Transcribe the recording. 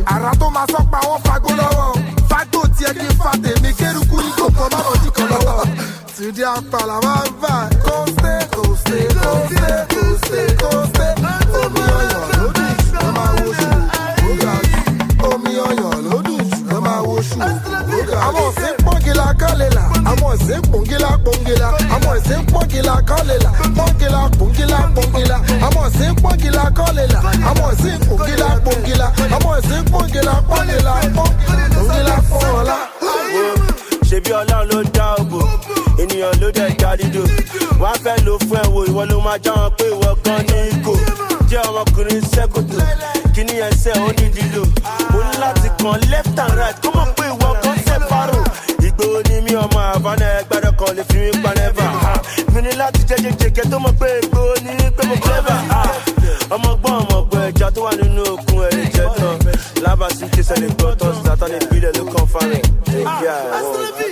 àrà tó máa sọ pa wọ́n fagbó lọ́wọ́ fagbó tiẹ̀ kí n fa tèmi kérukú ní kòkó má lọ jí kan lọ́wọ́. Tìdí àpàlà máa ń bà kóńté kóńté kóńté kóńté kóńté omi ọyàn lódì ṣùgbọ́n máa wo ṣù ó ga jù omi ọyàn lódì ṣùgbọ́n máa wo ṣù ó ga jù. Àwọn òsín pọ́ngìlà kọ́lélà àwọn òsín pọ́ngìlà pọ́ngìlà àwọn òsín pọ́ngìlà kọ́lélà pọ́ngìlà pọ́ngìlà pọ́ngìlà àwọn òsín pọ́ngìlà kọ́lélà àwọn òsín pọ́ngìlà pọ́ngìlà àwọn òsín pọ́ngìlà pọ́ngìlà pọ́ngìlà fọ́ọ̀lá. Ṣebí Ọlọ́run ló dá òbò ènìyàn ló dẹ̀ dá dídò wọ́n á fẹ́ lò fún ẹ̀wò ìwọ ló máa já wọn pé ìwọ gan ní ikò jẹ́ ọmọkùnrin sẹ́kòtò kíní ẹsẹ̀ ó ní dídò mo ní láti kàn left and right kó mọ̀ pé ìwọ gan ṣe fárò Ìgbòho ni mí ọmọ àbánà ẹgbẹ́rẹ́ kan lè fi mí pa nẹ́fà mi ní láti jẹ́jẹ́jẹ́ kẹ́ tó mọ̀ pé Ìgbòho ní pé mo clever ọmọgbọ́n ọmọgbọ́n ẹja tó wà nínú òkun ẹ̀rẹ̀ jẹ́ tán lábàásí kí sẹ́ni gbọ́ tán sátánì ìbílẹ̀ ló kàn fárin.